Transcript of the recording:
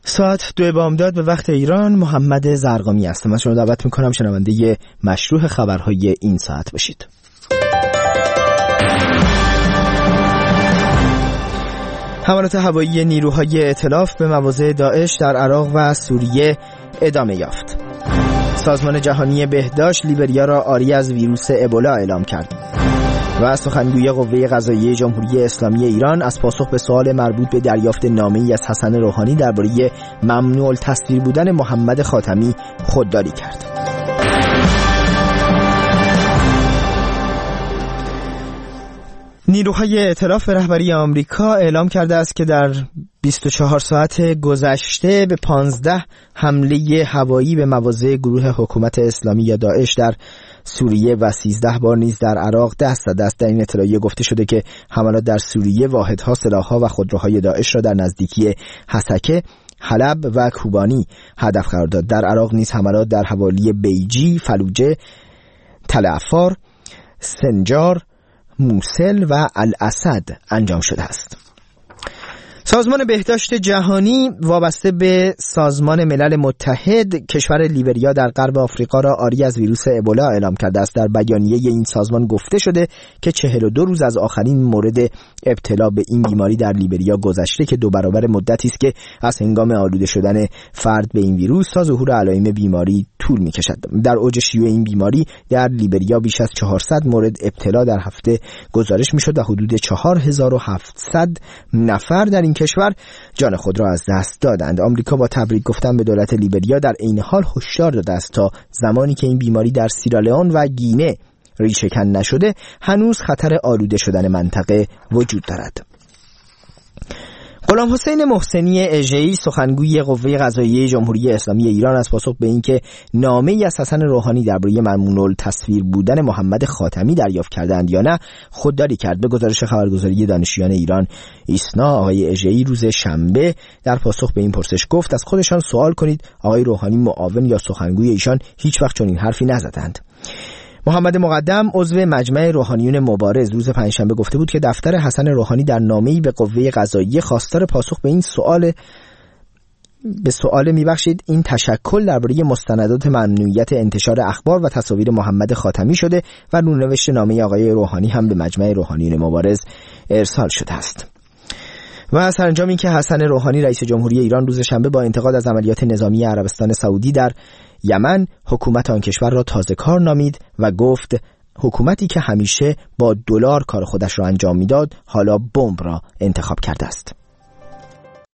ساعت 2 بامداد به وقت ایران. محمد زرقامی هستم. از شما دعوت میکنم شنونده مشروع خبرهای این ساعت باشید. حملات هوایی نیروهای ائتلاف به مواضع داعش در عراق و سوریه ادامه یافت. سازمان جهانی بهداشت لیبریا را عاری از ویروس ابولا اعلام کرد. و سخنگوی قوه قضاییه جمهوری اسلامی ایران از پاسخ به سوال مربوط به دریافت نامه‌ای از حسن روحانی درباره ممنوع التصویر بودن محمد خاتمی خودداری کرد. نیروهای ائتلاف به رهبری آمریکا اعلام کرده است که در 24 ساعت گذشته به 15 حمله هوایی به مواضع گروه حکومت اسلامی یا داعش در سوریه و 13 بار نیز در عراق دست زده است. در این اطلاعیه گفته شده که حملات در سوریه واحدها، سلاح‌ها و خودروهای داعش را در نزدیکی حسکه، حلب و کوبانی هدف قرار داد. در عراق نیز حملات در حوالی بیجی، فلوجه، تل عفار، سنجار، موصل و الاسد انجام شده است. سازمان بهداشت جهانی وابسته به سازمان ملل متحد کشور لیبریا در غرب آفریقا را عاری از ویروس ابولا اعلام کرده است. در بیانیه این سازمان گفته شده که 42 روز از آخرین مورد ابتلا به این بیماری در لیبریا گذشته که 2 برابر مدتی است که از هنگام آلوده شدن فرد به این ویروس تا ظهور علائم بیماری طول می‌کشد. در اوج شیوع این بیماری در لیبریا بیش از 400 مورد ابتلا در هفته گزارش می‌شد و حدود 4700 نفر در این کشور جان خود را از دست دادند. آمریکا با تبریک گفتن به دولت لیبریا در عین حال هشدار داده است تا زمانی که این بیماری در سیرالئون و گینه ریشه‌کن نشده هنوز خطر آلوده شدن منطقه وجود دارد. غلام حسین محسنی اژه‌ای سخنگوی قوه قضاییه جمهوری اسلامی ایران از پاسخ به اینکه نامه‌ای از حسن روحانی درباره ممنوع التصویر بودن محمد خاتمی دریافت کردند یا نه خودداری کرد. به گزارش خبرگزاری دانشجویان ایران ایسنا، آقای اژه‌ای روز شنبه در پاسخ به این پرسش گفت از خودشان سوال کنید آقای روحانی معاون یا سخنگوی ایشان هیچ وقت چنین حرفی نزدند. محمد مقدم عضو مجمع روحانیون مبارز روز پنجشنبه گفته بود که دفتر حسن روحانی در نامه‌ای به قوه قضاییه خواستار پاسخ به این این تشکل درباره مستندات ممنوعیت انتشار اخبار و تصاویر محمد خاتمی شده و رونوشت نامه آقای روحانی هم به مجمع روحانیون مبارز ارسال شده است. و سرانجام این که حسن روحانی رئیس جمهوری ایران روز شنبه با انتقاد از عملیات نظامی عربستان سعودی در یمن حکومت آن کشور را تازه‌کار نامید و گفت حکومتی که همیشه با دلار کار خودش را انجام میداد حالا بمب را انتخاب کرده است.